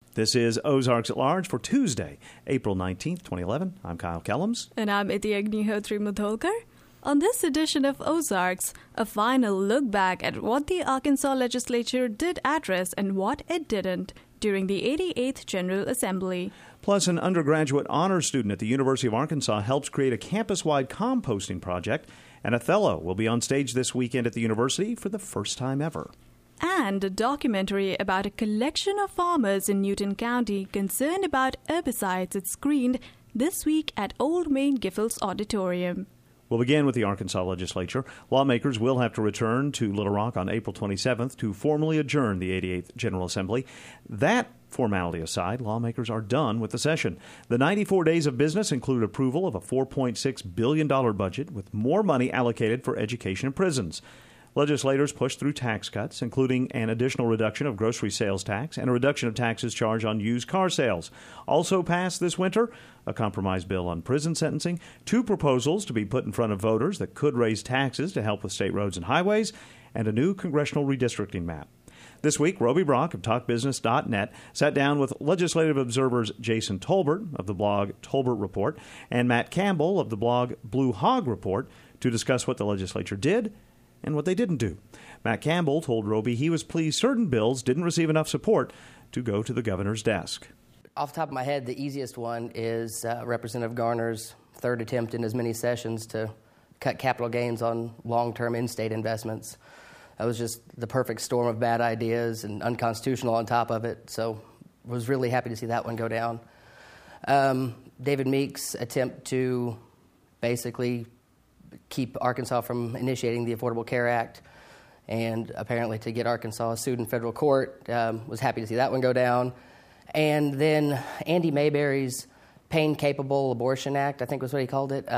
This is Ozarks at Large for Tuesday, April 19th, 2011. I'm Kyle Kellums. And I'm Iti Agnihotri Mudholkar. On this edition of Ozarks, a final look back at what the Arkansas legislature did address and what it didn't during the 88th General Assembly. Plus, an undergraduate honors student at the University of Arkansas helps create a campus-wide composting project, and Othello will be on stage this weekend at the university for the first time ever. And a documentary about a collection of farmers in Newton County concerned about herbicides it screened this week at Old Main Giffords Auditorium. We'll begin with the Arkansas legislature. Lawmakers will have to return to Little Rock on April 27th to formally adjourn the 88th General Assembly. That formality aside, lawmakers are done with the session. The 94 days of business include approval of a $4.6 billion budget with more money allocated for education and prisons. Legislators pushed through tax cuts, including an additional reduction of grocery sales tax and a reduction of taxes charged on used car sales. Also passed this winter, a compromise bill on prison sentencing, two proposals to be put in front of voters that could raise taxes to help with state roads and highways, and a new congressional redistricting map. This week, Roby Brock of TalkBusiness.net sat down with legislative observers Jason Tolbert of the blog Tolbert Report and Matt Campbell of the blog Blue Hog Report to discuss what the legislature did and what they didn't do. Matt Campbell told Roby he was pleased certain bills didn't receive enough support to go to the governor's desk. Off the top of my head, the easiest one is Representative Garner's third attempt in as many sessions to cut capital gains on long-term in-state investments. That was just the perfect storm of bad ideas and unconstitutional on top of it, so was really happy to see that one go down. David Meek's attempt to basically keep Arkansas from initiating the Affordable Care Act and apparently to get Arkansas sued in federal court. Was happy to see that one go down. And then Andy Mayberry's Pain-Capable Abortion Act, I think was what he called it.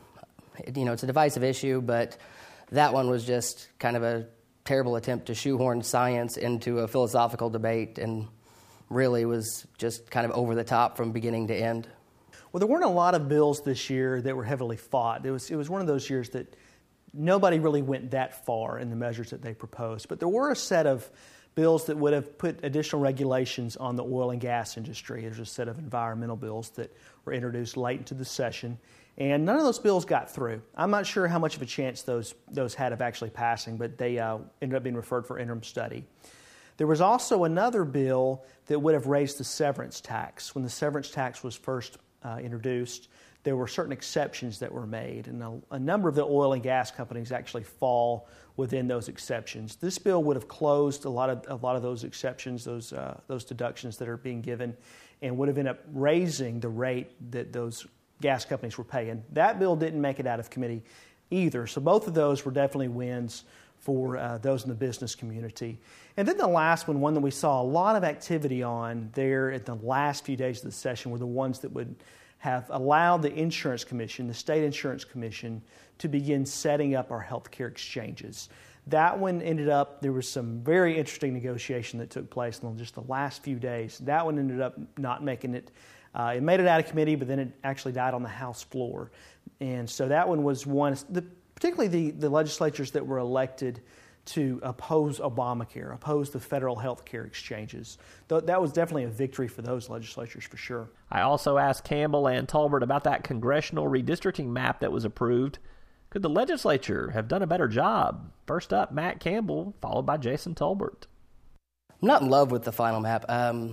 It's a divisive issue, but that one was just kind of a terrible attempt to shoehorn science into a philosophical debate and really was just kind of over the top from beginning to end. Well, there weren't a lot of bills this year that were heavily fought. It was one of those years that nobody really went that far in the measures that they proposed. But there were a set of bills that would have put additional regulations on the oil and gas industry. There's a set of environmental bills that were introduced late into the session, and none of those bills got through. I'm not sure how much of a chance those had of actually passing, but they ended up being referred for interim study. There was also another bill that would have raised the severance tax. When the severance tax was first introduced, there were certain exceptions that were made, and a number of the oil and gas companies actually fall within those exceptions. This bill would have closed a lot of those exceptions, those deductions that are being given, and would have ended up raising the rate that those gas companies were paying. That bill didn't make it out of committee either, so both of those were definitely wins for those in the business community. And then the last one that we saw a lot of activity on there in the last few days of the session were the ones that would have allowed the insurance commission, the state insurance commission, to begin setting up our health care exchanges. That one ended up, there was some very interesting negotiation that took place in just the last few days. That one ended up not making it. It made it out of committee, but then it actually died on the House floor. And so that one was one, particularly the legislatures that were elected to oppose Obamacare, oppose the federal health care exchanges. That was definitely a victory for those legislatures for sure. I also asked Campbell and Tolbert about that congressional redistricting map that was approved. Could the legislature have done a better job? First up, Matt Campbell, followed by Jason Tolbert. I'm not in love with the final map.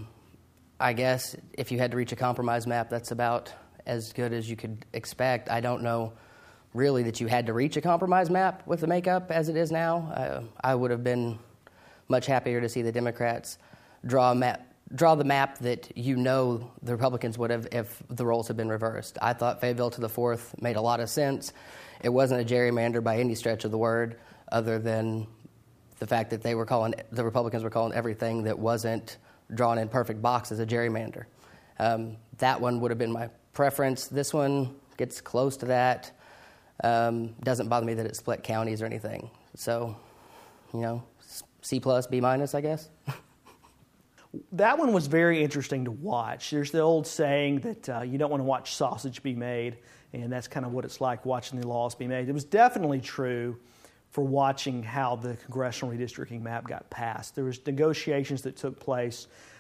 I guess if you had to reach a compromise map, that's about as good as you could expect. I don't know really that you had to reach a compromise map with the makeup as it is now. I would have been much happier to see the Democrats draw the map that the Republicans would have if the roles had been reversed. I thought Fayetteville to the 4th made a lot of sense. It wasn't a gerrymander by any stretch of the word, other than the fact that the Republicans were calling everything that wasn't drawn in perfect boxes a gerrymander. That one would have been my preference. This one gets close to that. Doesn't bother me that it split counties or anything. So, C+, B-, I guess. That one was very interesting to watch. There's the old saying that you don't want to watch sausage be made, and that's kind of what it's like watching the laws be made. It was definitely true for watching how the congressional redistricting map got passed. There was negotiations that took place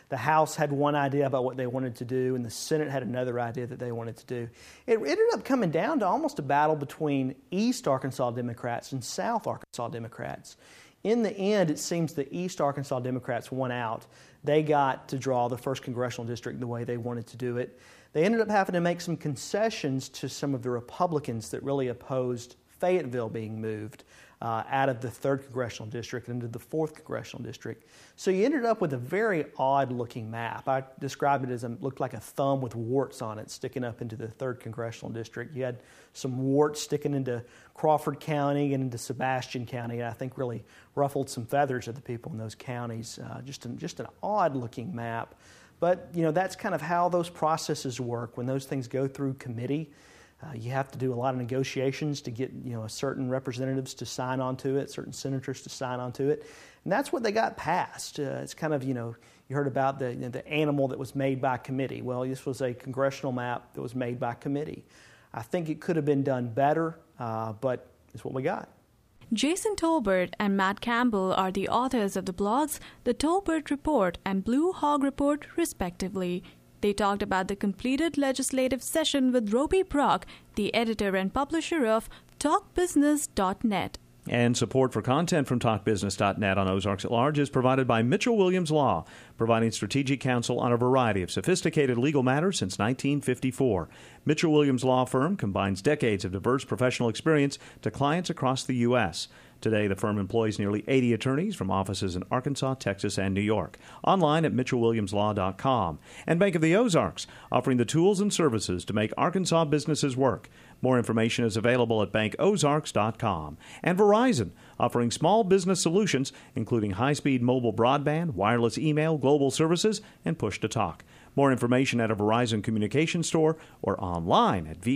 The House had one idea about what they wanted to do, and the Senate had another idea that they wanted to do. It ended up coming down to almost a battle between East Arkansas Democrats and South Arkansas Democrats. In the end, it seems the East Arkansas Democrats won out. They got to draw the 1st Congressional District the way they wanted to do it. They ended up having to make some concessions to some of the Republicans that really opposed Fayetteville being moved out of the 3rd Congressional District into the 4th Congressional District. So you ended up with a very odd-looking map. I described it as looked like a thumb with warts on it sticking up into the 3rd Congressional District. You had some warts sticking into Crawford County and into Sebastian County, and I think really ruffled some feathers of the people in those counties. Just an odd-looking map. But, that's kind of how those processes work. When those things go through committee, you have to do a lot of negotiations to get, certain representatives to sign on to it, certain senators to sign on to it. And that's what they got passed. It's kind of, you heard about the animal that was made by committee. Well, this was a congressional map that was made by committee. I think it could have been done better, but it's what we got. Jason Tolbert and Matt Campbell are the authors of the blogs The Tolbert Report and Blue Hog Report, respectively. They talked about the completed legislative session with Roby Brock, the editor and publisher of TalkBusiness.net. And support for content from TalkBusiness.net on Ozarks at Large is provided by Mitchell Williams Law, providing strategic counsel on a variety of sophisticated legal matters since 1954. Mitchell Williams Law Firm combines decades of diverse professional experience to clients across the U.S. Today, the firm employs nearly 80 attorneys from offices in Arkansas, Texas, and New York. Online at MitchellWilliamsLaw.com. And Bank of the Ozarks, offering the tools and services to make Arkansas businesses work. More information is available at BankOzarks.com. And Verizon, offering small business solutions, including high-speed mobile broadband, wireless email, global services, and push-to-talk. More information at a Verizon communication store or online at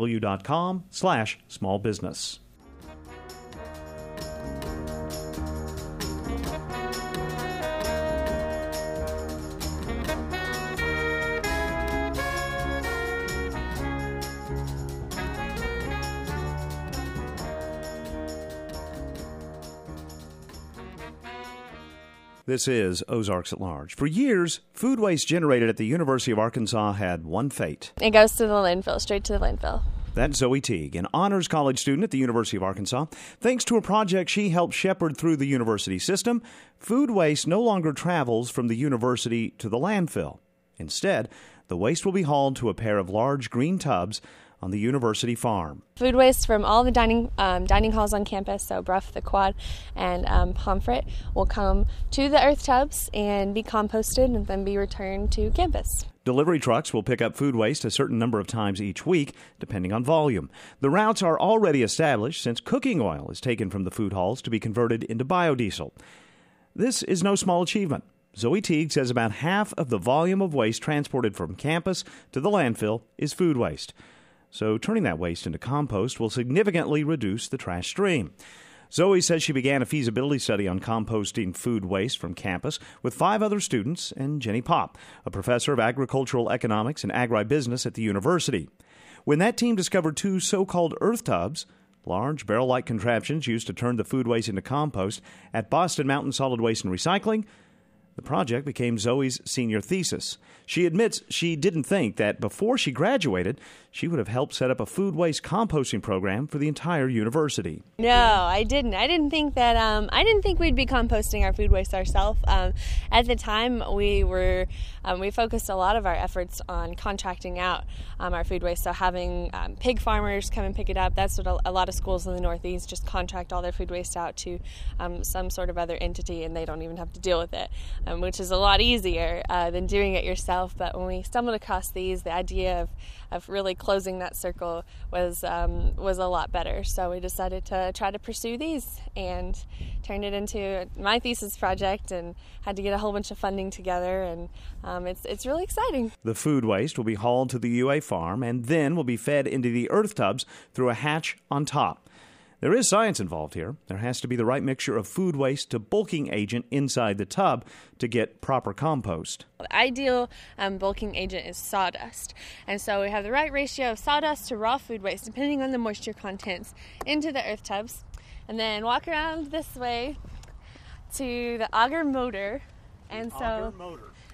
vzw.com/smallbusiness. This is Ozarks at Large. For years, food waste generated at the University of Arkansas had one fate. It goes to the landfill, straight to the landfill. That's Zoe Teague, an honors college student at the University of Arkansas. Thanks to a project she helped shepherd through the university system, food waste no longer travels from the university to the landfill. Instead, the waste will be hauled to a pair of large green tubs on the university farm. Food waste from all the dining halls on campus, so Bruff, the Quad, and Pomfret, will come to the earth tubs and be composted and then be returned to campus. Delivery trucks will pick up food waste a certain number of times each week, depending on volume. The routes are already established since cooking oil is taken from the food halls to be converted into biodiesel. This is no small achievement. Zoe Teague says about half of the volume of waste transported from campus to the landfill is food waste. So turning that waste into compost will significantly reduce the trash stream. Zoe says she began a feasibility study on composting food waste from campus with 5 other students and Jenny Popp, a professor of agricultural economics and agribusiness at the university. When that team discovered 2 so-called earth tubs, large barrel-like contraptions used to turn the food waste into compost at Boston Mountain Solid Waste and Recycling, the project became Zoe's senior thesis. She admits she didn't think that before she graduated, she would have helped set up a food waste composting program for the entire university. No, I didn't. I didn't think we'd be composting our food waste ourselves. At the time, we focused a lot of our efforts on contracting out our food waste. So having pig farmers come and pick it up. That's what a lot of schools in the Northeast just contract all their food waste out to some sort of other entity, and they don't even have to deal with it, which is a lot easier than doing it yourself. But when we stumbled across these, the idea of really closing that circle was a lot better. So we decided to try to pursue these and turned it into my thesis project and had to get a whole bunch of funding together, and it's really exciting. The food waste will be hauled to the UA farm and then will be fed into the earth tubs through a hatch on top. There is science involved here. There has to be the right mixture of food waste to bulking agent inside the tub to get proper compost. The ideal bulking agent is sawdust. And so we have the right ratio of sawdust to raw food waste, depending on the moisture contents, into the earth tubs. And then walk around this way to the auger motor. And so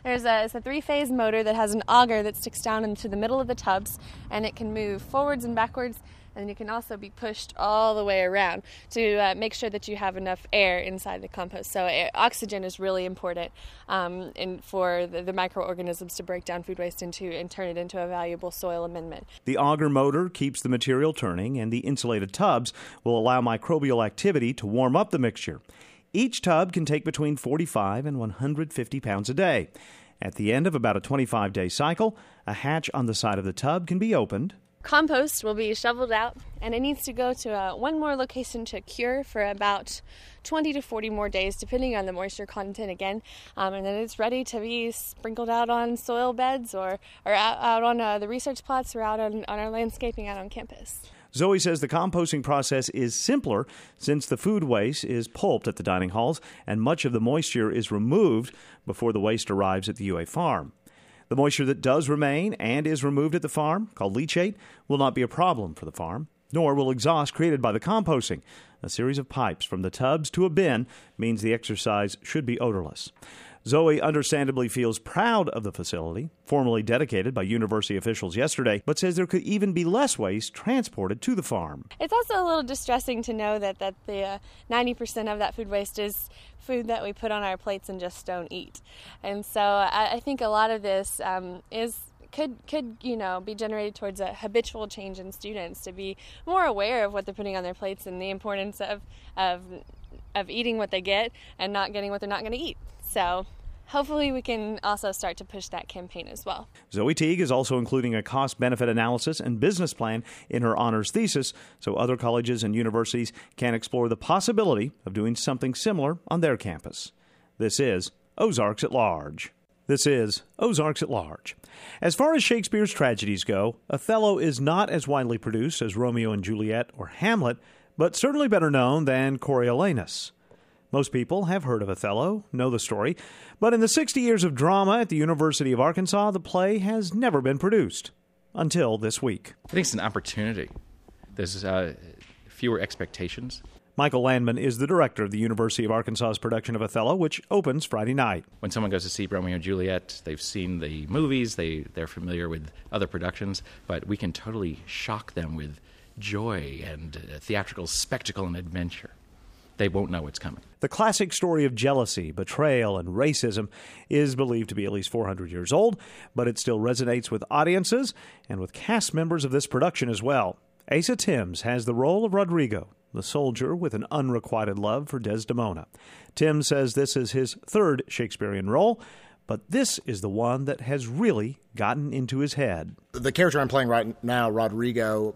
It's a three-phase motor that has an auger that sticks down into the middle of the tubs, and it can move forwards and backwards, and you can also be pushed all the way around to make sure that you have enough air inside the compost. So oxygen is really important for the microorganisms to break down food waste and turn it into a valuable soil amendment. The auger motor keeps the material turning, and the insulated tubs will allow microbial activity to warm up the mixture. Each tub can take between 45 and 150 pounds a day. At the end of about a 25-day cycle, a hatch on the side of the tub can be opened. Compost will be shoveled out, and it needs to go to one more location to cure for about 20 to 40 more days, depending on the moisture content again. And then it's ready to be sprinkled out on soil beds or out on the research plots or out on our landscaping out on campus. Zoe says the composting process is simpler since the food waste is pulped at the dining halls and much of the moisture is removed before the waste arrives at the UA farm. The moisture that does remain and is removed at the farm, called leachate, will not be a problem for the farm, nor will exhaust created by the composting. A series of pipes from the tubs to a bin means the exercise should be odorless. Zoe understandably feels proud of the facility, formally dedicated by university officials yesterday, but says there could even be less waste transported to the farm. It's also a little distressing to know that the 90% of that food waste is food that we put on our plates and just don't eat. And so I think a lot of this could be generated towards a habitual change in students to be more aware of what they're putting on their plates and the importance of eating what they get and not getting what they're not going to eat. So hopefully we can also start to push that campaign as well. Zoe Teague is also including a cost-benefit analysis and business plan in her honors thesis so other colleges and universities can explore the possibility of doing something similar on their campus. This is Ozarks at Large. This is Ozarks at Large. As far as Shakespeare's tragedies go, Othello is not as widely produced as Romeo and Juliet or Hamlet, but certainly better known than Coriolanus. Most people have heard of Othello, know the story, but in the 60 years of drama at the University of Arkansas, the play has never been produced. Until this week. I think it's an opportunity. There's fewer expectations. Michael Landman is the director of the University of Arkansas's production of Othello, which opens Friday night. When someone goes to see Romeo and Juliet, they've seen the movies, they're familiar with other productions, but we can totally shock them with joy and theatrical spectacle and adventure. They won't know what's coming. The classic story of jealousy, betrayal, and racism is believed to be at least 400 years old, but it still resonates with audiences and with cast members of this production as well. Asa Timms has the role of Rodrigo, the soldier with an unrequited love for Desdemona. Timms says this is his third Shakespearean role, but this is the one that has really gotten into his head. The character I'm playing right now, Rodrigo,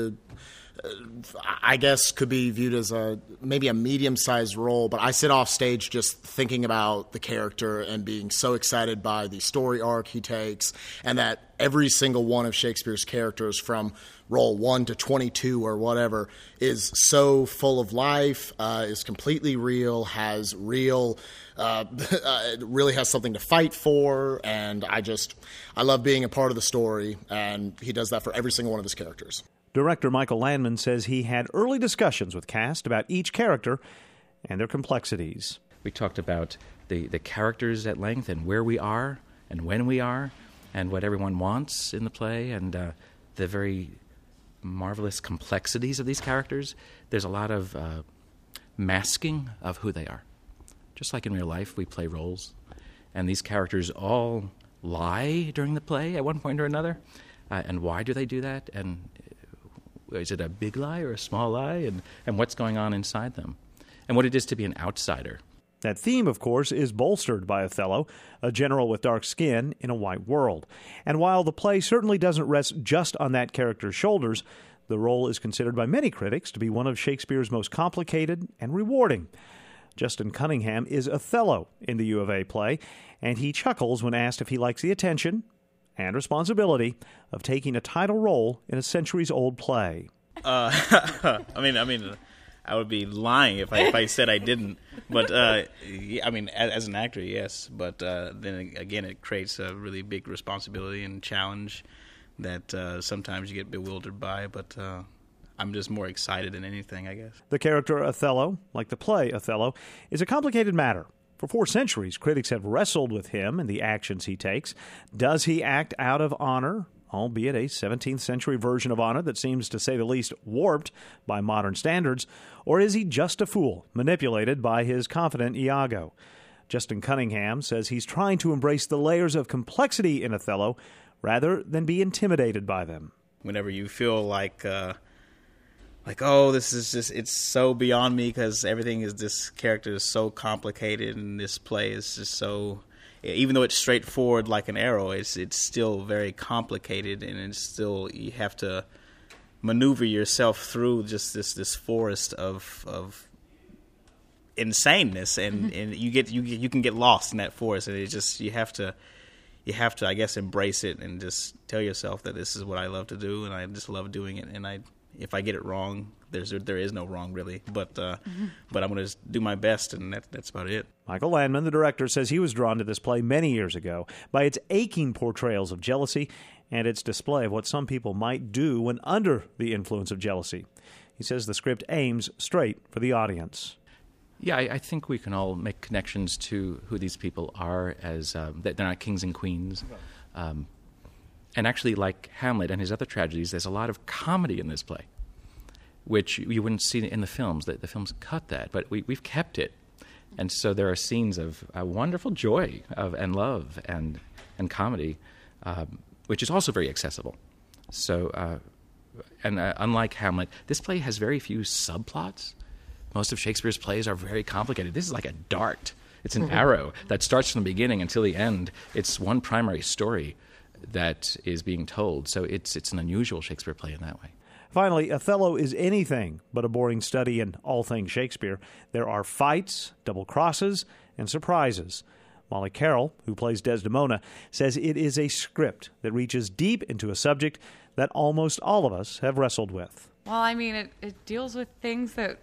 I guess could be viewed as maybe a medium-sized role, but I sit off stage just thinking about the character and being so excited by the story arc he takes, and that every single one of Shakespeare's characters from role 1 to 22 or whatever is so full of life, is completely real, has real, really has something to fight for, and I love being a part of the story, and he does that for every single one of his characters. Director Michael Landman says he had early discussions with cast about each character and their complexities. We talked about the characters at length and where we are and when we are and what everyone wants in the play and the very marvelous complexities of these characters. There's a lot of masking of who they are. Just like in real life, we play roles, and these characters all lie during the play at one point or another. And why do they do that? And is it a big lie or a small lie? And what's going on inside them? And what it is to be an outsider. That theme, of course, is bolstered by Othello, a general with dark skin in a white world. And while the play certainly doesn't rest just on that character's shoulders, the role is considered by many critics to be one of Shakespeare's most complicated and rewarding. Justin Cunningham is Othello in the U of A play, and he chuckles when asked if he likes the attention and responsibility of taking a title role in a centuries-old play. I mean, I would be lying if I said I didn't. But yeah, I mean, as an actor, yes. But then again, it creates a really big responsibility and challenge that sometimes you get bewildered by. But I'm just more excited than anything, I guess. The character Othello, like the play Othello, is a complicated matter. For 4 centuries, critics have wrestled with him and the actions he takes. Does he act out of honor, albeit a 17th century version of honor that seems, to say the least, warped by modern standards, or is he just a fool, manipulated by his confident Iago? Justin Cunningham says he's trying to embrace the layers of complexity in Othello rather than be intimidated by them. Whenever you feel like, oh, this is just, it's so beyond me because this character is so complicated and this play is just so, even though it's straightforward like an arrow, it's still very complicated, and it's still, you have to maneuver yourself through just this forest of insaneness, and you can get lost in that forest, and it's just, you have to, I guess, embrace it and just tell yourself that this is what I love to do, and I just love doing it, and if I get it wrong, there is no wrong, really. But I'm going to do my best, and that's about it. Michael Landman, the director, says he was drawn to this play many years ago by its aching portrayals of jealousy and its display of what some people might do when under the influence of jealousy. He says the script aims straight for the audience. Yeah, I think we can all make connections to who these people are, as they're not kings and queens. And actually, like Hamlet and his other tragedies, there's a lot of comedy in this play, which you wouldn't see in the films. The films cut that, but we've kept it. And so there are scenes of wonderful joy and love and comedy, which is also very accessible. So, unlike Hamlet, this play has very few subplots. Most of Shakespeare's plays are very complicated. This is like a dart. It's an arrow that starts from the beginning until the end. It's one primary story that is being told. So it's an unusual Shakespeare play in that way. Finally, Othello is anything but a boring study in all things Shakespeare. There are fights, double crosses, and surprises. Molly Carroll, who plays Desdemona, says it is a script that reaches deep into a subject that almost all of us have wrestled with. Well, I mean, it deals with things that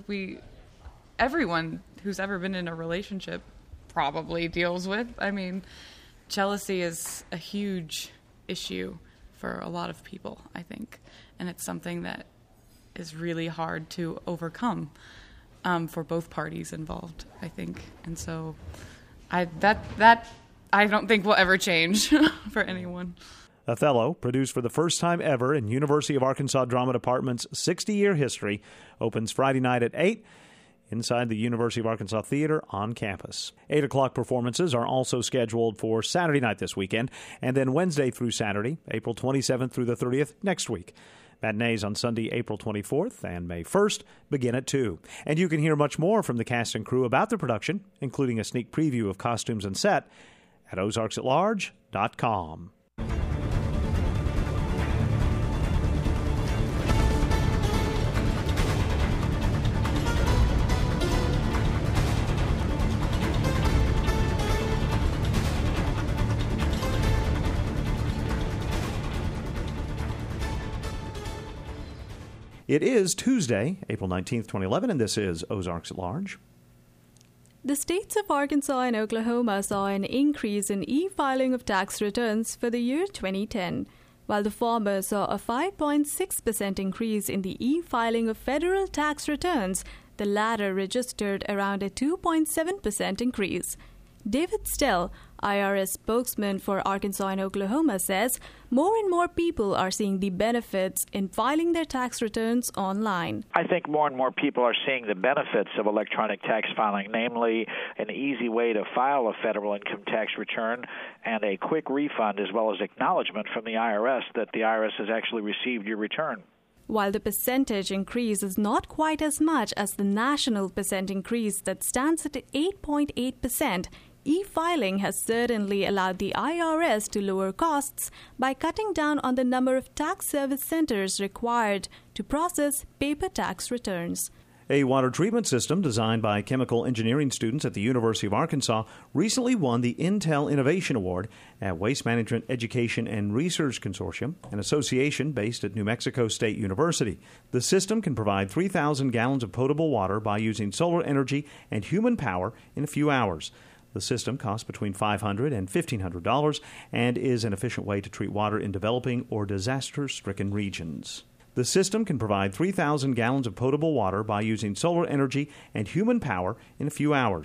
everyone who's ever been in a relationship probably deals with. I mean, jealousy is a huge issue for a lot of people, I think. And it's something that is really hard to overcome for both parties involved, I think. And so I don't think will ever change for anyone. Othello, produced for the first time ever in University of Arkansas Drama Department's 60-year history, opens Friday night at 8 inside the University of Arkansas Theater on campus. 8 o'clock performances are also scheduled for Saturday night this weekend, and then Wednesday through Saturday, April 27th through the 30th next week. Matinees on Sunday, April 24th and May 1st begin at 2. And you can hear much more from the cast and crew about the production, including a sneak preview of costumes and set, at ozarksatlarge.com. It is Tuesday, April 19th, 2011, and this is Ozarks at Large. The states of Arkansas and Oklahoma saw an increase in e-filing of tax returns for the year 2010, while the former saw a 5.6% increase in the e-filing of federal tax returns. The latter registered around a 2.7% increase. David Stell, IRS spokesman for Arkansas and Oklahoma, says more and more people are seeing the benefits in filing their tax returns online. I think more and more people are seeing the benefits of electronic tax filing, namely an easy way to file a federal income tax return and a quick refund, as well as acknowledgement from the IRS that the IRS has actually received your return. While the percentage increase is not quite as much as the national percent increase that stands at 8.8%, e-filing has certainly allowed the IRS to lower costs by cutting down on the number of tax service centers required to process paper tax returns. A water treatment system designed by chemical engineering students at the University of Arkansas recently won the Intel Innovation Award at Waste Management Education and Research Consortium, an association based at New Mexico State University. The system can provide 3,000 gallons of potable water by using solar energy and human power in a few hours. The system costs between $500 and $1,500 and is an efficient way to treat water in developing or disaster-stricken regions. The system can provide 3,000 gallons of potable water by using solar energy and human power in a few hours.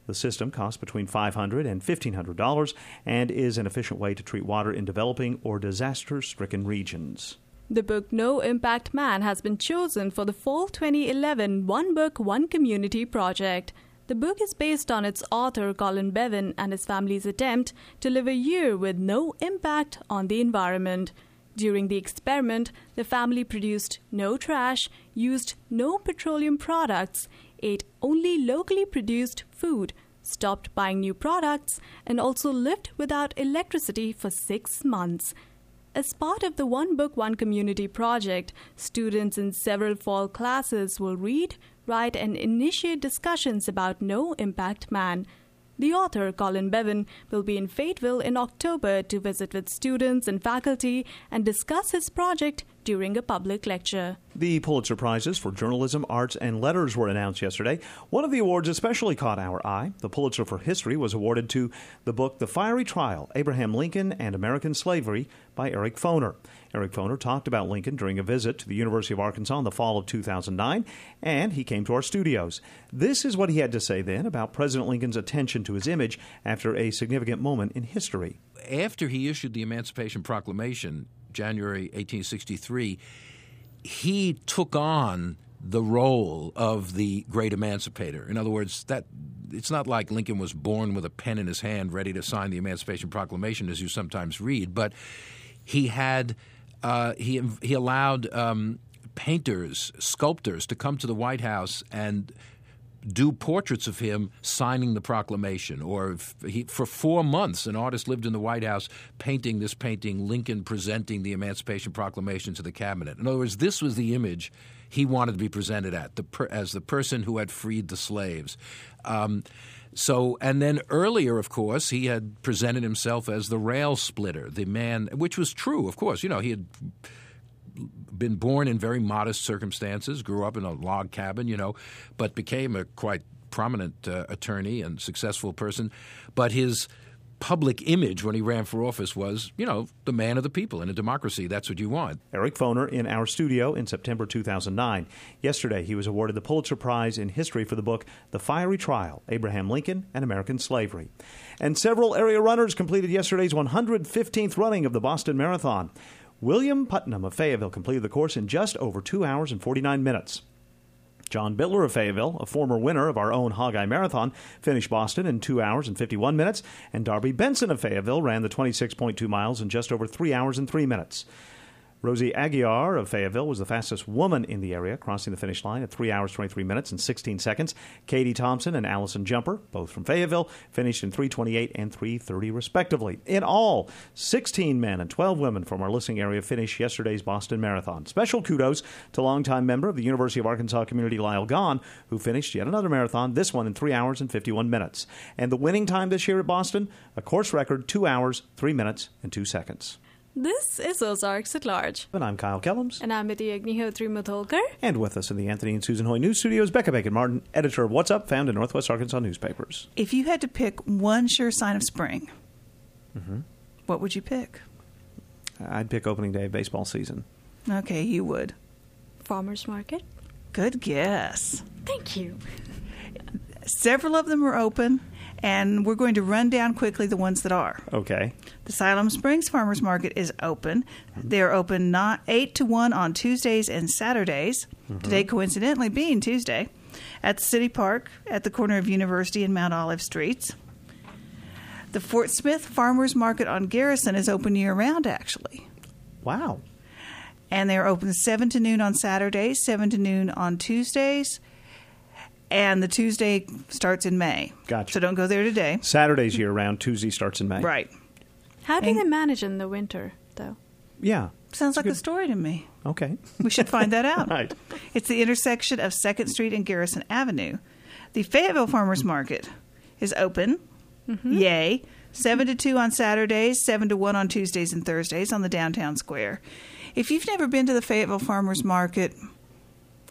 The system costs between $500 and $1,500 and is an efficient way to treat water in developing or disaster-stricken regions. The book No Impact Man has been chosen for the fall 2011 One Book, One Community project. The book is based on its author Colin Bevan and his family's attempt to live a year with no impact on the environment. During the experiment, the family produced no trash, used no petroleum products, ate only locally produced food, stopped buying new products, and also lived without electricity for 6 months. As part of the One Book, One Community project, students in several fall classes will read, write, and initiate discussions about No Impact Man. The author, Colin Bevan, will be in Fayetteville in October to visit with students and faculty and discuss his project during a public lecture. The Pulitzer Prizes for Journalism, Arts, and Letters were announced yesterday. One of the awards especially caught our eye. The Pulitzer for History was awarded to the book The Fiery Trial, Abraham Lincoln and American Slavery by Eric Foner. Eric Foner talked about Lincoln during a visit to the University of Arkansas in the fall of 2009, and he came to our studios. This is what he had to say then about President Lincoln's attention to his image after a significant moment in history. After he issued the Emancipation Proclamation, January 1863, he took on the role of the great emancipator. In other words, that it's not like Lincoln was born with a pen in his hand ready to sign the Emancipation Proclamation, as you sometimes read, but he had he allowed painters, sculptors to come to the White House and do portraits of him signing the proclamation. Or for 4 months, an artist lived in the White House painting this painting, Lincoln presenting the Emancipation Proclamation to the cabinet. In other words, this was the image he wanted to be presented as the person who had freed the slaves. And then earlier, of course, he had presented himself as the rail splitter, the man, which was true, of course. You know, he had been born in very modest circumstances, grew up in a log cabin, but became a quite prominent attorney and successful person. But his public image when he ran for office was, the man of the people. In a democracy, that's what you want. Eric Foner in our studio in September 2009. Yesterday, he was awarded the Pulitzer Prize in History for the book The Fiery Trial, Abraham Lincoln and American Slavery. And several area runners completed yesterday's 115th running of the Boston Marathon. William Putnam of Fayetteville completed the course in just over 2 hours and 49 minutes. John Bittler of Fayetteville, a former winner of our own Hogeye Marathon, finished Boston in 2 hours and 51 minutes, and Darby Benson of Fayetteville ran the 26.2 miles in just over 3 hours and 3 minutes. Rosie Aguiar of Fayetteville was the fastest woman in the area, crossing the finish line at 3 hours, 23 minutes and 16 seconds. Katie Thompson and Allison Jumper, both from Fayetteville, finished in 3:28 and 3:30 respectively. In all, 16 men and 12 women from our listening area finished yesterday's Boston Marathon. Special kudos to longtime member of the University of Arkansas community, Lyle Gahn, who finished yet another marathon, this one in 3 hours and 51 minutes. And the winning time this year at Boston, a course record 2 hours, 3 minutes and 2 seconds. This is Ozarks at Large. And I'm Kyle Kellums. And I'm Miti Agnihotri Mudholkar. And with us in the Anthony and Susan Hoy News Studios, Becca Bacon-Martin, editor of What's Up, found in Northwest Arkansas newspapers. If you had to pick one sure sign of spring, what would you pick? I'd pick opening day of baseball season. Okay, you would. Farmers Market. Good guess. Thank you. Several of them are open, and we're going to run down quickly the ones that are. Okay. The Siloam Springs Farmers Market is open. They're open 8 to 1 on Tuesdays and Saturdays, today coincidentally being Tuesday, at the City Park at the corner of University and Mount Olive Streets. The Fort Smith Farmers Market on Garrison is open year-round, actually. Wow. And they're open 7 to noon on Saturdays, 7 to noon on Tuesdays, and the Tuesday starts in May. Gotcha. So don't go there today. Saturday's year-round, Tuesday starts in May. Right. How do they manage in the winter, though? Yeah. Sounds like a story to me. Okay. We should find that out. Right. It's the intersection of 2nd Street and Garrison Avenue. The Fayetteville Farmers Market is open. Yay. 7 to 2 on Saturdays, 7 to 1 on Tuesdays and Thursdays on the downtown square. If you've never been to the Fayetteville Farmers Market,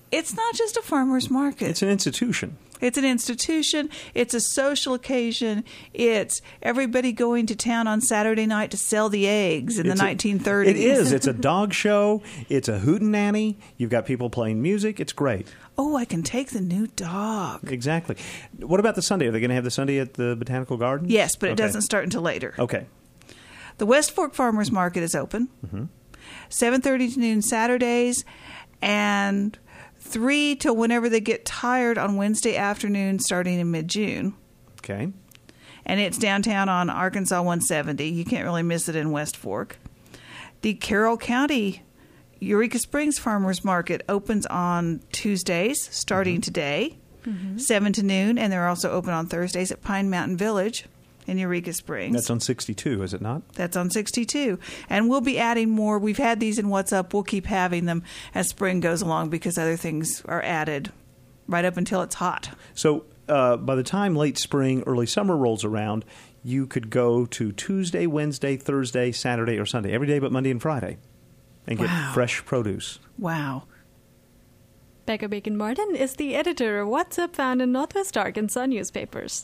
It's not just a farmer's market. It's an institution. It's an institution. It's a social occasion. It's everybody going to town on Saturday night to sell the eggs in the 1930s. It is. It's a dog show. It's a hootenanny. You've got people playing music. It's great. Oh, I can take the new dog. Exactly. What about the Sunday? Are they going to have the Sunday at the Botanical Gardens? Yes, but it doesn't start until later. Okay. The West Fork Farmers Market is open. 7:30 to noon Saturdays, and 3 till whenever they get tired on Wednesday afternoon starting in mid-June. Okay. And it's downtown on Arkansas 170. You can't really miss it in West Fork. The Carroll County Eureka Springs Farmers Market opens on Tuesdays starting today, 7 to noon, and they're also open on Thursdays at Pine Mountain Village in Eureka Springs. That's on 62, is it not? That's on 62. And we'll be adding more. We've had these in What's Up. We'll keep having them as spring goes along because other things are added right up until it's hot. So by the time late spring, early summer rolls around, you could go to Tuesday, Wednesday, Thursday, Saturday, or Sunday, every day but Monday and Friday, and get fresh produce. Wow. Becca Bacon Martin is the editor of What's Up, found in Northwest Arkansas newspapers.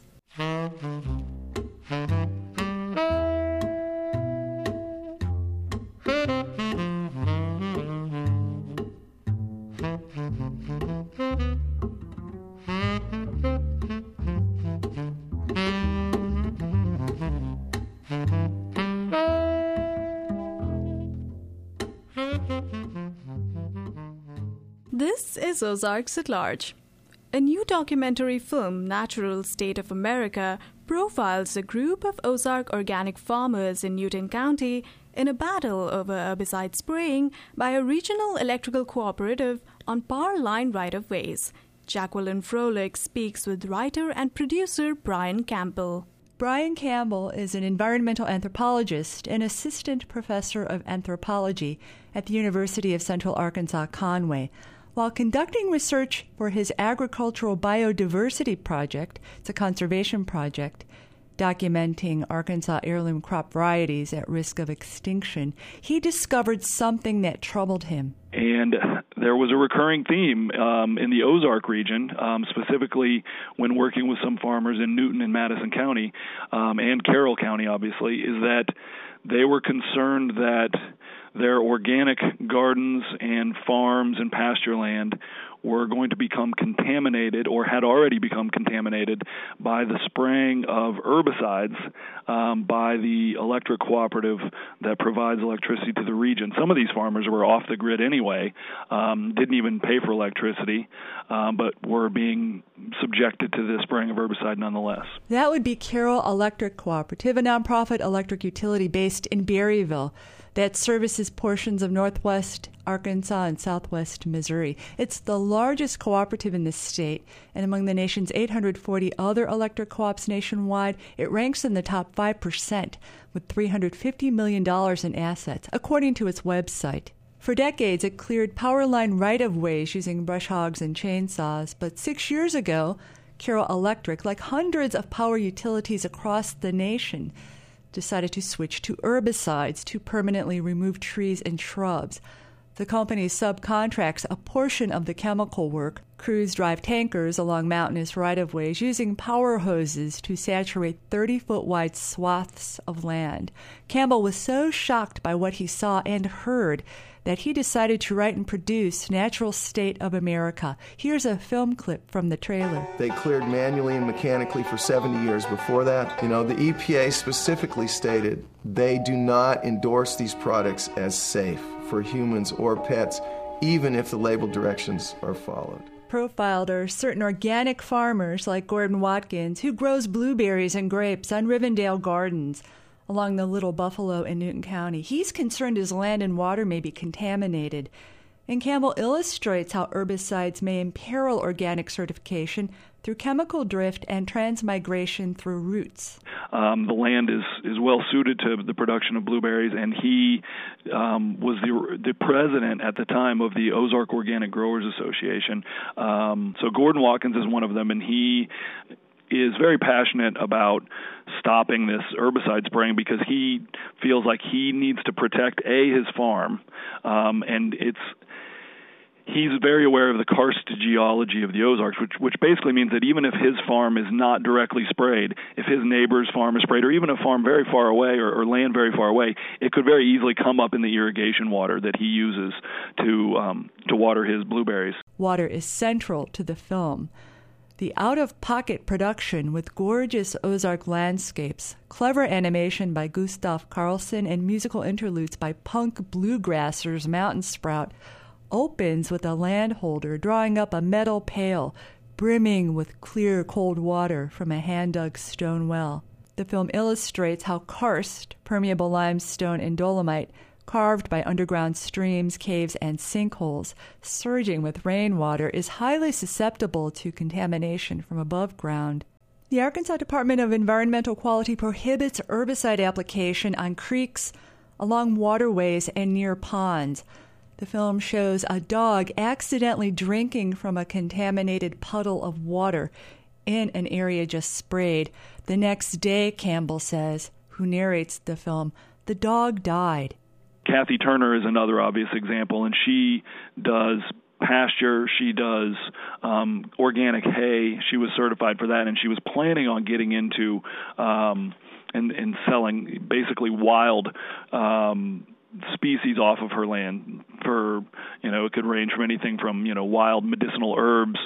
This is Ozarks at Large. A new documentary film, Natural State of America, profiles a group of Ozark organic farmers in Newton County in a battle over herbicide spraying by a regional electrical cooperative on power line right-of-ways. Jacqueline Froelich speaks with writer and producer Brian Campbell. Brian Campbell is an environmental anthropologist and assistant professor of anthropology at the University of Central Arkansas Conway. While conducting research for his agricultural biodiversity project, it's a conservation project, documenting Arkansas heirloom crop varieties at risk of extinction, he discovered something that troubled him. And there was a recurring theme in the Ozark region, specifically when working with some farmers in Newton and Madison County, and Carroll County, obviously, is that they were concerned that their organic gardens and farms and pasture land were going to become contaminated or had already become contaminated by the spraying of herbicides by the electric cooperative that provides electricity to the region. Some of these farmers were off the grid anyway, didn't even pay for electricity, but were being subjected to the spraying of herbicide nonetheless. That would be Carroll Electric Cooperative, a nonprofit electric utility based in Berryville that services portions of northwest Arkansas and southwest Missouri. It's the largest cooperative in the state, and among the nation's 840 other electric co-ops nationwide, it ranks in the top 5% with $350 million in assets, according to its website. For decades, it cleared power line right-of-ways using brush hogs and chainsaws, but 6 years ago, Carroll Electric, like hundreds of power utilities across the nation, decided to switch to herbicides to permanently remove trees and shrubs. The company subcontracts a portion of the chemical work. Crews drive tankers along mountainous right-of-ways using power hoses to saturate 30-foot-wide swaths of land. Campbell was so shocked by what he saw and heard that he decided to write and produce Natural State of America. Here's a film clip from the trailer. They cleared manually and mechanically for 70 years. Before that, the EPA specifically stated they do not endorse these products as safe for humans or pets, even if the label directions are followed. Profiled are certain organic farmers like Gordon Watkins, who grows blueberries and grapes on Rivendale Gardens along the Little Buffalo in Newton County. He's concerned his land and water may be contaminated. And Campbell illustrates how herbicides may imperil organic certification through chemical drift and transmigration through roots. The land is well suited to the production of blueberries, and he was the president at the time of the Ozark Organic Growers Association. So Gordon Watkins is one of them, and he is very passionate about stopping this herbicide spraying because he feels like he needs to protect his farm, and he's very aware of the karst geology of the Ozarks, which basically means that even if his farm is not directly sprayed, if his neighbor's farm is sprayed, or even a farm very far away or land very far away, it could very easily come up in the irrigation water that he uses to water his blueberries. Water is central to the film. The out-of-pocket production with gorgeous Ozark landscapes, clever animation by Gustav Carlson, and musical interludes by punk bluegrassers Mountain Sprout opens with a landholder drawing up a metal pail brimming with clear, cold water from a hand-dug stone well. The film illustrates how karst, permeable limestone and dolomite, carved by underground streams, caves, and sinkholes, surging with rainwater, is highly susceptible to contamination from above ground. The Arkansas Department of Environmental Quality prohibits herbicide application on creeks, along waterways, and near ponds. The film shows a dog accidentally drinking from a contaminated puddle of water in an area just sprayed. The next day, Campbell says, who narrates the film, the dog died. Kathy Turner is another obvious example, and she does pasture, she does organic hay. She was certified for that, and she was planning on getting into and selling basically wild species off of her land for, it could range from anything from, wild medicinal herbs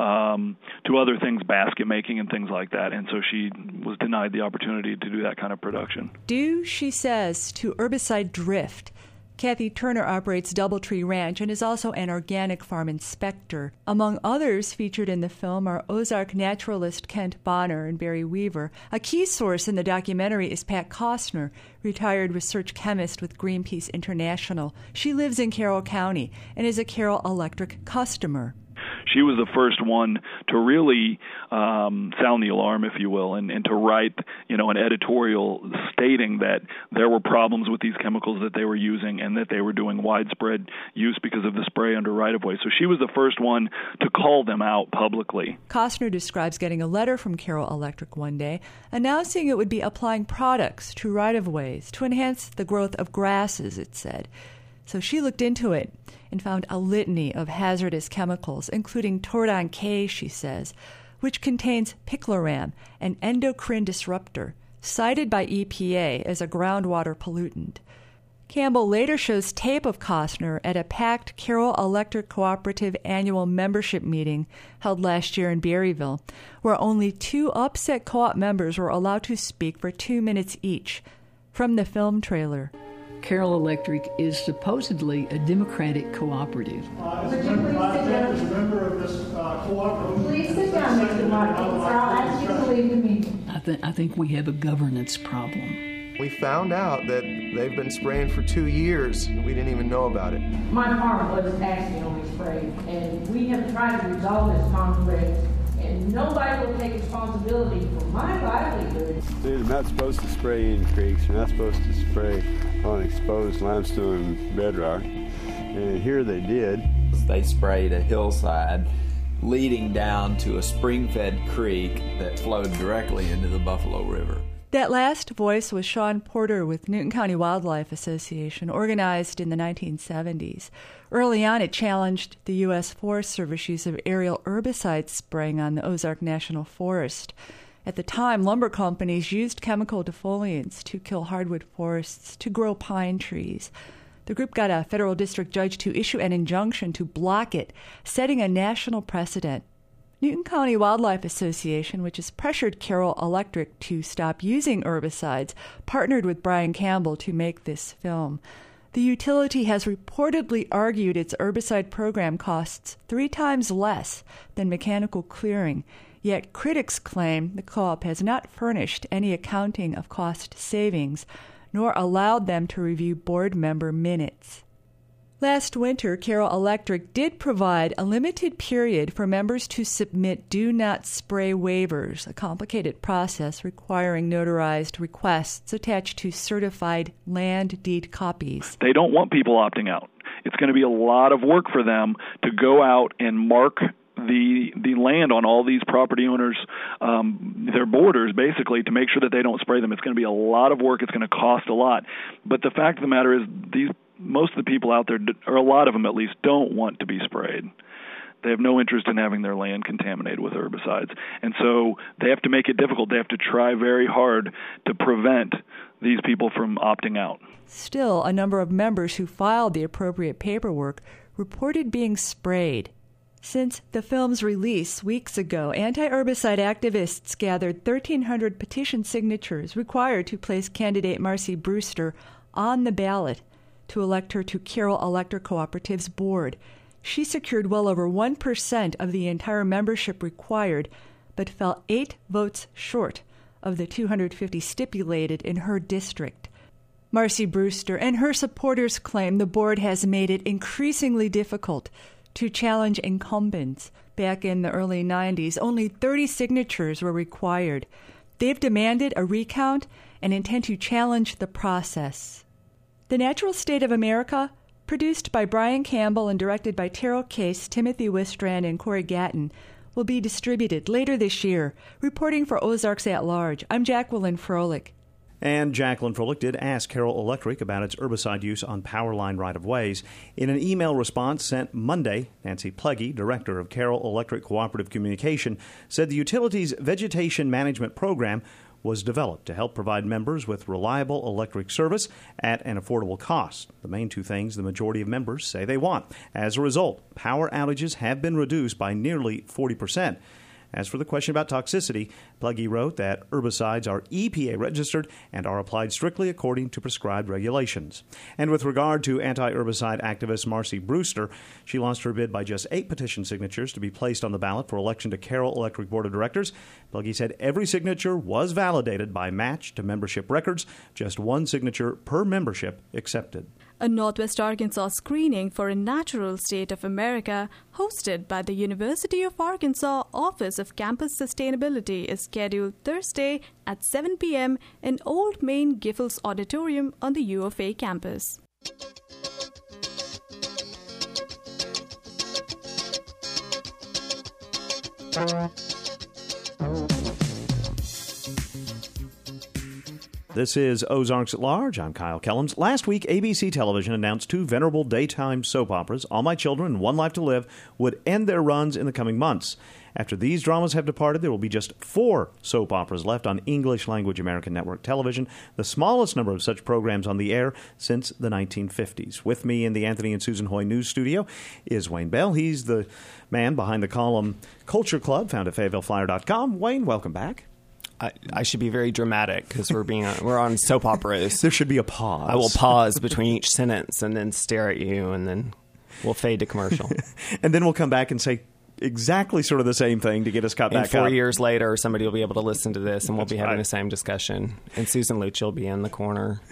to other things, basket making and things like that. And so she was denied the opportunity to do that kind of production. Due, she says, to herbicide drift, Kathy Turner operates Doubletree Ranch and is also an organic farm inspector. Among others featured in the film are Ozark naturalist Kent Bonner and Barry Weaver. A key source in the documentary is Pat Costner, retired research chemist with Greenpeace International. She lives in Carroll County and is a Carroll Electric customer. She was the first one to really sound the alarm, if you will, and to write, an editorial stating that there were problems with these chemicals that they were using and that they were doing widespread use because of the spray under right-of-way. So she was the first one to call them out publicly. Costner describes getting a letter from Carroll Electric one day announcing it would be applying products to right-of-ways to enhance the growth of grasses, it said. So she looked into it and found a litany of hazardous chemicals, including Tordon K, she says, which contains picloram, an endocrine disruptor, cited by EPA as a groundwater pollutant. Campbell later shows tape of Costner at a packed Carroll Electric Cooperative annual membership meeting held last year in Berryville, where only 2 upset co-op members were allowed to speak for 2 minutes each. From the film trailer. Carroll Electric is supposedly a democratic cooperative. As a member of this cooperative. Please sit down, Mr. Watkins, or I'll ask you to leave the meeting. I think we have a governance problem. We found out that they've been spraying for 2 years, and we didn't even know about it. My farm was accidentally sprayed, and we have tried to resolve this conflict, and nobody will take responsibility for my livelihood. They're not supposed to spray in creeks. They're not supposed to spray on exposed limestone bedrock. And here they did. They sprayed a hillside leading down to a spring-fed creek that flowed directly into the Buffalo River. That last voice was Sean Porter with Newton County Wildlife Association, organized in the 1970s. Early on, it challenged the U.S. Forest Service use of aerial herbicide spraying on the Ozark National Forest. At the time, lumber companies used chemical defoliants to kill hardwood forests to grow pine trees. The group got a federal district judge to issue an injunction to block it, setting a national precedent. Newton County Wildlife Association, which has pressured Carroll Electric to stop using herbicides, partnered with Brian Campbell to make this film. The utility has reportedly argued its herbicide program costs 3 times less than mechanical clearing, yet critics claim the co-op has not furnished any accounting of cost savings, nor allowed them to review board member minutes. Last winter, Carroll Electric did provide a limited period for members to submit do not spray waivers, a complicated process requiring notarized requests attached to certified land deed copies. They don't want people opting out. It's going to be a lot of work for them to go out and mark the land on all these property owners, their borders, basically, to make sure that they don't spray them. It's going to be a lot of work. It's going to cost a lot. But the fact of the matter is most of the people out there, or a lot of them at least, don't want to be sprayed. They have no interest in having their land contaminated with herbicides. And so they have to make it difficult. They have to try very hard to prevent these people from opting out. Still, a number of members who filed the appropriate paperwork reported being sprayed. Since the film's release weeks ago, anti-herbicide activists gathered 1,300 petition signatures required to place candidate Marcy Brewster on the ballot to elect her to Carroll Electric Cooperative's board. She secured well over 1% of the entire membership required, but fell 8 votes short of the 250 stipulated in her district. Marcy Brewster and her supporters claim the board has made it increasingly difficult to challenge incumbents. Back in the early 90s, only 30 signatures were required. They've demanded a recount and intend to challenge the process. The Natural State of America, produced by Brian Campbell and directed by Terrell Case, Timothy Wistrand, and Corey Gatton, will be distributed later this year. Reporting for Ozarks at Large, I'm Jacqueline Froelich. And Jacqueline Froelich did ask Carroll Electric about its herbicide use on power line right-of-ways. In an email response sent Monday, Nancy Pleggy, director of Carroll Electric Cooperative Communication, said the utility's vegetation management program was developed to help provide members with reliable electric service at an affordable cost. The main two things the majority of members say they want. As a result, power outages have been reduced by nearly 40%. As for the question about toxicity, Pleggy wrote that herbicides are EPA registered and are applied strictly according to prescribed regulations. And with regard to anti-herbicide activist Marcy Brewster, she lost her bid by just 8 petition signatures to be placed on the ballot for election to Carroll Electric Board of Directors. Pleggy said every signature was validated by match to membership records, just 1 signature per membership accepted. A Northwest Arkansas screening for a Natural State of America hosted by the University of Arkansas Office of Campus Sustainability is scheduled Thursday at 7 p.m. in Old Main Giffords Auditorium on the U of A campus. This is Ozarks at Large. I'm Kyle Kellums. Last week, ABC Television announced 2 venerable daytime soap operas, All My Children and One Life to Live, would end their runs in the coming months. After these dramas have departed, there will be just 4 soap operas left on English-language American network television, the smallest number of such programs on the air since the 1950s. With me in the Anthony and Susan Hoy News Studio is Wayne Bell. He's the man behind the column Culture Club, found at FayettevilleFlyer.com. Wayne, welcome back. I should be very dramatic because we're on soap operas. There should be a pause. I will pause between each sentence and then stare at you, and then we'll fade to commercial. And then we'll come back and say exactly sort of the same thing to get us caught back up. 4 years later, somebody will be able to listen to this, and we'll be having the same discussion. And Susan Luch will be in the corner.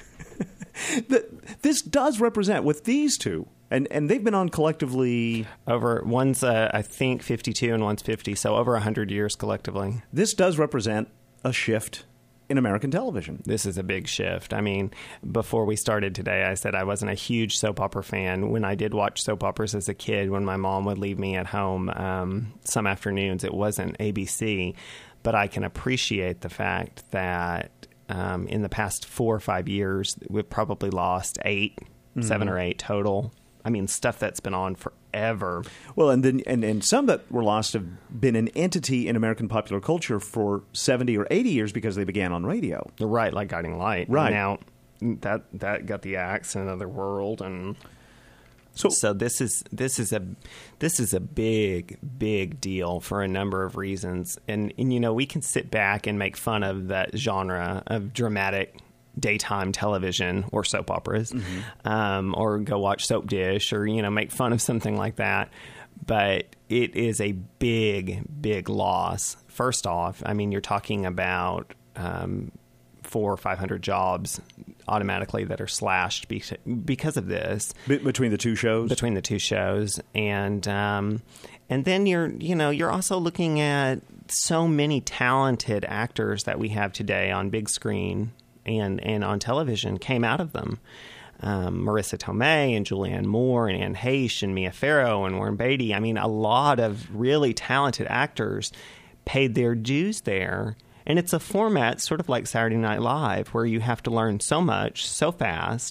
This does represent, with these two, and they've been on collectively... One's, I think, 52 and one's 50, so over 100 years collectively. This does represent a shift in American television. This is a big shift. I mean, before we started today, I said I wasn't a huge soap opera fan. When I did watch soap operas as a kid, when my mom would leave me at home some afternoons, it wasn't ABC. But I can appreciate the fact that in the past 4 or 5 years, we've probably lost 7 or 8 total. I mean, stuff that's been on forever. Well, and then and some that were lost have been an entity in American popular culture for 70 or 80 years because they began on radio. Right, like Guiding Light. Right. Now, that got the axe in Another World, and so this is a big deal for a number of reasons. And you know, we can sit back and make fun of that genre of dramatic daytime television or soap operas, or go watch Soap Dish, or make fun of something like that. But it is a big loss. First off, I mean, you're talking about 400 or 500 jobs automatically that are slashed because of this. Between the two shows? Between the two shows. And then you're also looking at so many talented actors that we have today on big screen and on television came out of them. Marissa Tomei and Julianne Moore and Anne Heche and Mia Farrow and Warren Beatty. I mean, a lot of really talented actors paid their dues there. And it's a format sort of like Saturday Night Live, where you have to learn so much so fast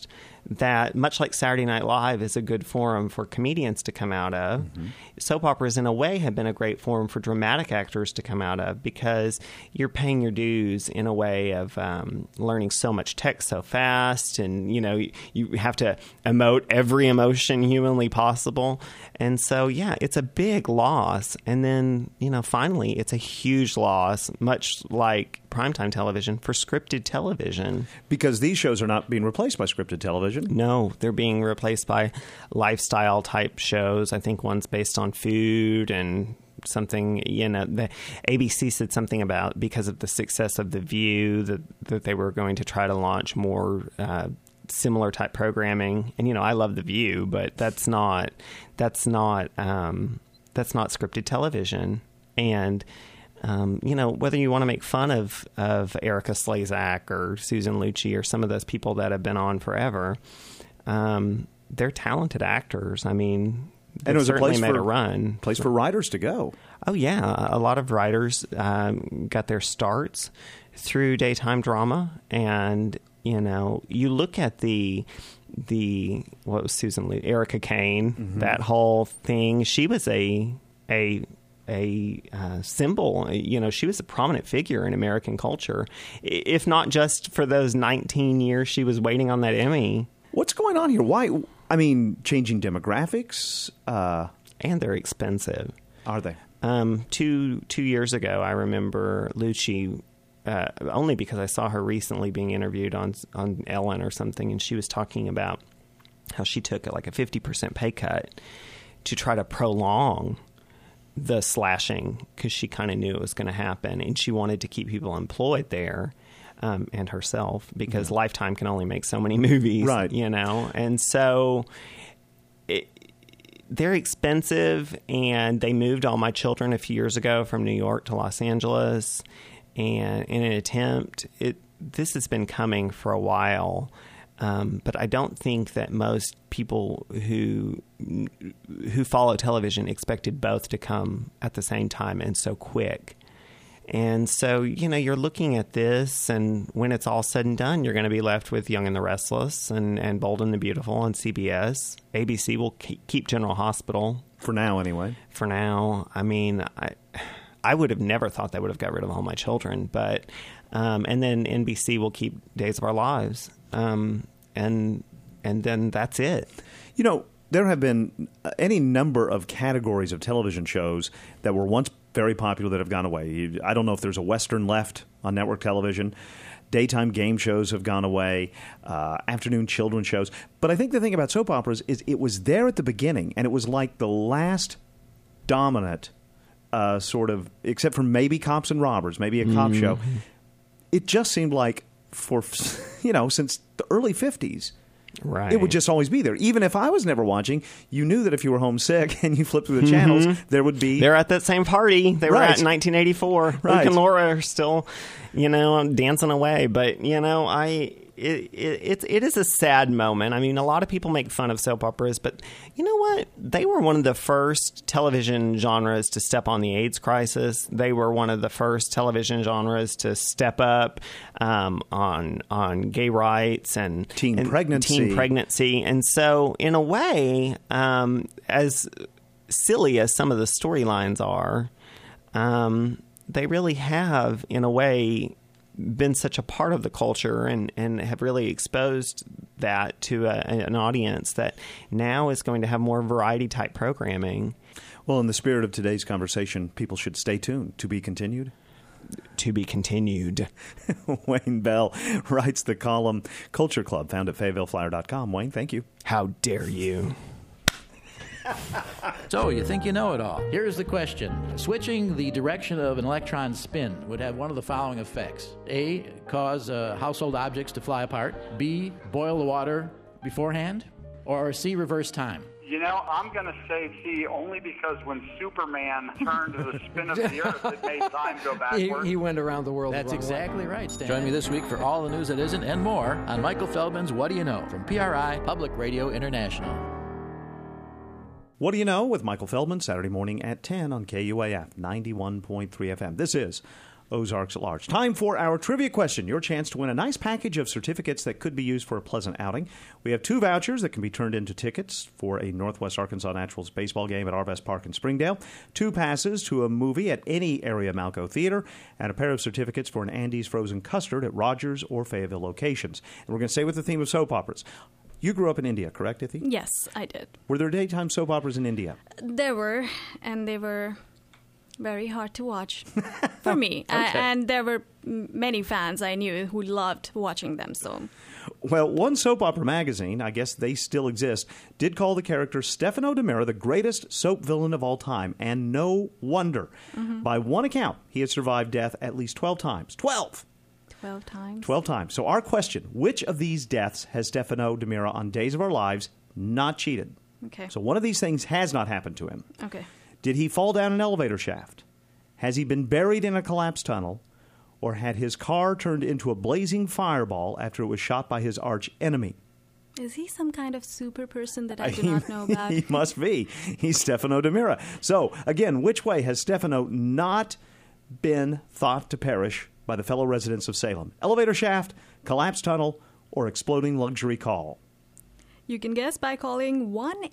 that, much like Saturday Night Live is a good forum for comedians to come out of, soap operas in a way have been a great forum for dramatic actors to come out of, because you're paying your dues in a way of learning so much text so fast, and you have to emote every emotion humanly possible. And so, yeah, it's a big loss. And then, finally, it's a huge loss, much like primetime television, for scripted television. Because these shows are not being replaced by scripted television. No, they're being replaced by lifestyle type shows. I think one's based on food and something, the ABC said something about, because of the success of The View, that they were going to try to launch more similar type programming. And I love The View, but that's not scripted television. And whether you want to make fun of Erica Slezak or Susan Lucci or some of those people that have been on forever, they're talented actors. I mean, and it was certainly a place for writers to go. Oh yeah, a lot of writers got their starts through daytime drama, and you look at what was Susan Lucci, Erica Kane, that whole thing. She was a symbol. She was a prominent figure in American culture, if not just for those 19 years she was waiting on that Emmy. What's going on here? Why? I mean, changing demographics, and they're expensive. Are they? 2 years ago, I remember Lucci. Only because I saw her recently being interviewed on Ellen or something, and she was talking about how she took like a 50% pay cut to try to prolong the slashing, because she kind of knew it was going to happen, and she wanted to keep people employed there, and herself, because Lifetime can only make so many movies, right? And so they're expensive, and they moved all my children a few years ago from New York to Los Angeles. And in an attempt, this has been coming for a while, but I don't think that most people who follow television expected both to come at the same time and so quick. And so, you're looking at this, and when it's all said and done, you're going to be left with Young and the Restless and Bold and the Beautiful on CBS. ABC will keep General Hospital. For now, anyway. For now. I mean, I would have never thought they would have got rid of All My Children, but and then NBC will keep Days of Our Lives, and then that's it. There have been any number of categories of television shows that were once very popular that have gone away. I don't know if there's a Western left on network television. Daytime game shows have gone away, afternoon children's shows. But I think the thing about soap operas is it was there at the beginning, and it was like the last dominant sort of, except for maybe Cops and Robbers, maybe a cop show. It just seemed like since the early 50s, right, it would just always be there. Even if I was never watching, you knew that if you were homesick and you flipped through the channels, there would be... They're at that same party they were at in 1984. Right. Luke and Laura are still, dancing away. But, it is a sad moment. I mean, a lot of people make fun of soap operas, but you know what? They were one of the first television genres to step on the AIDS crisis. They were one of the first television genres to step up on gay rights and teen pregnancy. And so, in a way, as silly as some of the storylines are, they really have, in a way, been such a part of the culture and have really exposed that to an audience that now is going to have more variety type programming. Well, in the spirit of today's conversation, people should stay tuned. To be continued? To be continued. Wayne Bell writes the column Culture Club, found at FayettevilleFlyer.com. Wayne, thank you. How dare you? So, you think you know it all. Here's the question. Switching the direction of an electron's spin would have one of the following effects. A, cause household objects to fly apart. B, boil the water beforehand. Or C, reverse time. I'm going to say C, only because when Superman turned to the spin of the earth, it made time go backward. He went around the world. That's exactly right, Stan. Join me this week for all the news that isn't and more on Michael Feldman's What Do You Know? From PRI, Public Radio International. What Do You Know? With Michael Feldman, Saturday morning at 10 on KUAF 91.3 FM. This is Ozarks at Large. Time for our trivia question. Your chance to win a nice package of certificates that could be used for a pleasant outing. We have 2 vouchers that can be turned into tickets for a Northwest Arkansas Naturals baseball game at Arvest Park in Springdale, 2 passes to a movie at any area Malco theater, and a pair of certificates for an Andy's frozen custard at Rogers or Fayetteville locations. And we're going to stay with the theme of soap operas. You grew up in India, correct, Ithi? Yes, I did. Were there daytime soap operas in India? There were, and they were very hard to watch for me. Okay. And there were many fans I knew who loved watching them. So, well, one soap opera magazine, I guess they still exist, did call the character Stefano DiMera the greatest soap villain of all time. And no wonder. Mm-hmm. By one account, he has survived death at least 12 times. 12! 12 times? 12 times. So our question, which of these deaths has Stefano DiMera on Days of Our Lives not cheated? Okay. So one of these things has not happened to him. Okay. Did he fall down an elevator shaft? Has he been buried in a collapsed tunnel? Or had his car turned into a blazing fireball after it was shot by his arch enemy? Is he some kind of super person that I do not know about? He must be. He's Stefano DiMera. So, again, which way has Stefano not been thought to perish by the fellow residents of Salem? Elevator shaft, collapsed tunnel, or exploding luxury call? You can guess by calling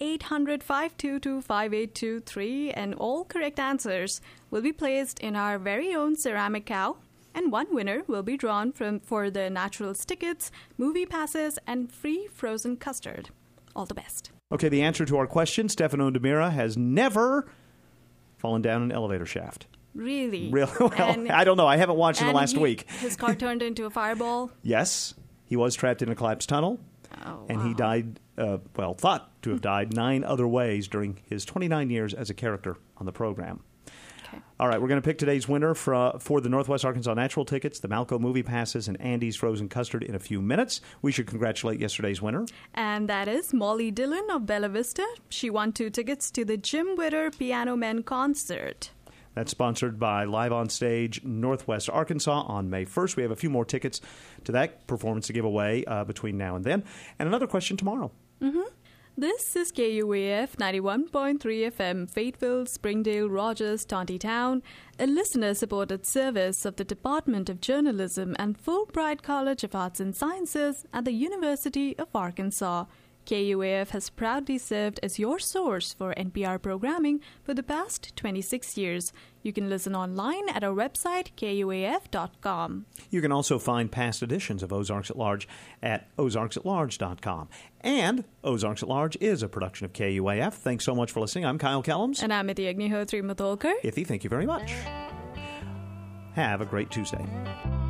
1-800-522-5823, and all correct answers will be placed in our very own ceramic cow, and one winner will be drawn for the Naturals tickets, movie passes, and free frozen custard. All the best. Okay, the answer to our question, Stefano DiMera has never fallen down an elevator shaft. Really? Well, I don't know. I haven't watched in the last week. His car turned into a fireball? Yes. He was trapped in a collapsed tunnel. And he died, thought to have died 9 other ways during his 29 years as a character on the program. Okay. All right, we're going to pick today's winner for the Northwest Arkansas Natural tickets, the Malco movie passes, and Andy's frozen custard in a few minutes. We should congratulate yesterday's winner. And that is Molly Dillon of Bella Vista. She won 2 tickets to the Jim Witter Piano Men concert. That's sponsored by Live on Stage Northwest Arkansas on May 1st. We have a few more tickets to that performance to give away between now and then. And another question tomorrow. Mm-hmm. This is KUAF 91.3 FM, Fayetteville, Springdale, Rogers, Tontitown, a listener-supported service of the Department of Journalism and Fulbright College of Arts and Sciences at the University of Arkansas. KUAF has proudly served as your source for NPR programming for the past 26 years. You can listen online at our website, KUAF.com. You can also find past editions of Ozarks at Large at ozarksatlarge.com. And Ozarks at Large is a production of KUAF. Thanks so much for listening. I'm Kyle Kellums. And I'm Ithi Agnihotri Matholkar. Ithi, thank you very much. Have a great Tuesday.